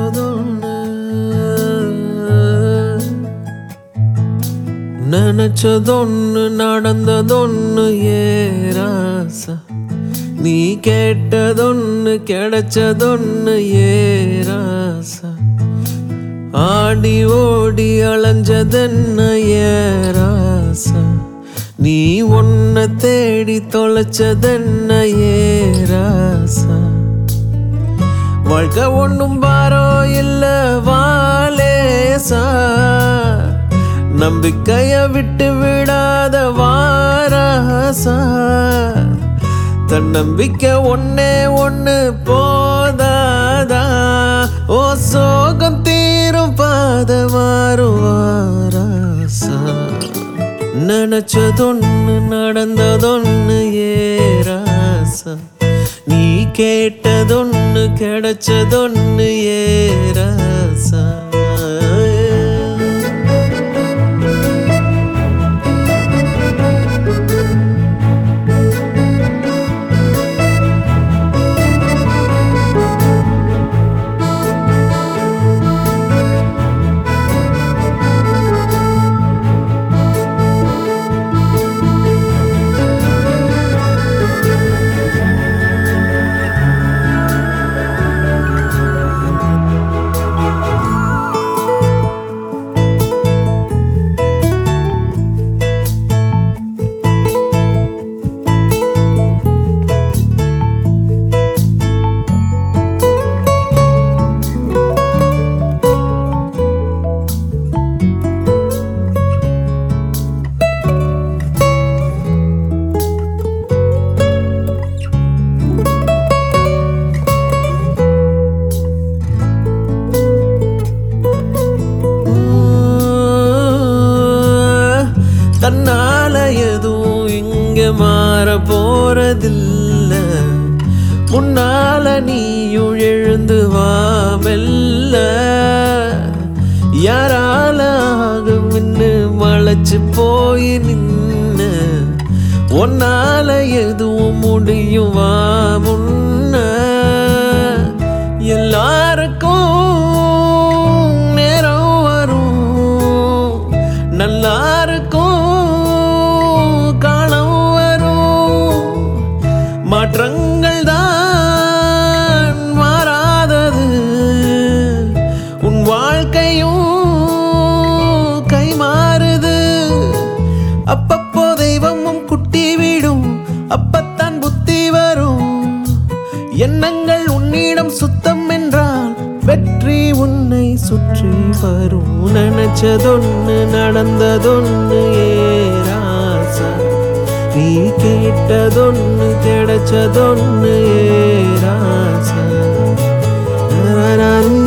நினைச்சதொன்னு நடந்ததொன்னு ஏராசா நீ கேட்டதொன்னு கிடைச்சதொன்னு ஏராசா ஆடி ஓடி அலைஞ்சதென்ன ஏராசா நீ ஒன்ன தேடி தொலைச்சதென்ன ஏராசா வாழ்க்கை ஒன்னும் பாரோ இல்ல வாலேசா நம்பிக்கைய விட்டு விடாத வாராசா தன்னம்பிக்கை ஒன்னே ஒன்னு போதாதா ஓ சோகம் தீரும் பாத வாராசா நினைச்சதொன்னு நடந்ததொன்னு ஏராசா நீ கேட்டதொன்னு கிடைச்சதொன்னு ஏராசா தன்னால எதுவும் இங்க மாற போறதில்ல முன்னால நீயும் எழுந்து வா மெல்ல யாரால ஆகும்னு மலைச்சு போய் நின்ன ஒன்னால எதுவும் முடியும் வா முன்ன எல்லாருக்கும் நேரம் வரும் நல்லாருக்கும் மாற்றங்கள் தான் மாறாதது உன் வாழ்க்கையும் கை மாறுது அப்பப்போ தெய்வமும் குட்டி விடும் அப்பத்தான் புத்தி வரும் எண்ணங்கள் உன்னிடம் சுத்தம் என்றால் வெற்றி உன்னை சுற்றி வரும் நினைச்சதொன்னு நடந்ததொன்னு ஏராசா நீ கேட்டதொன்னு கிடைச்சதொன்னு ஏராசா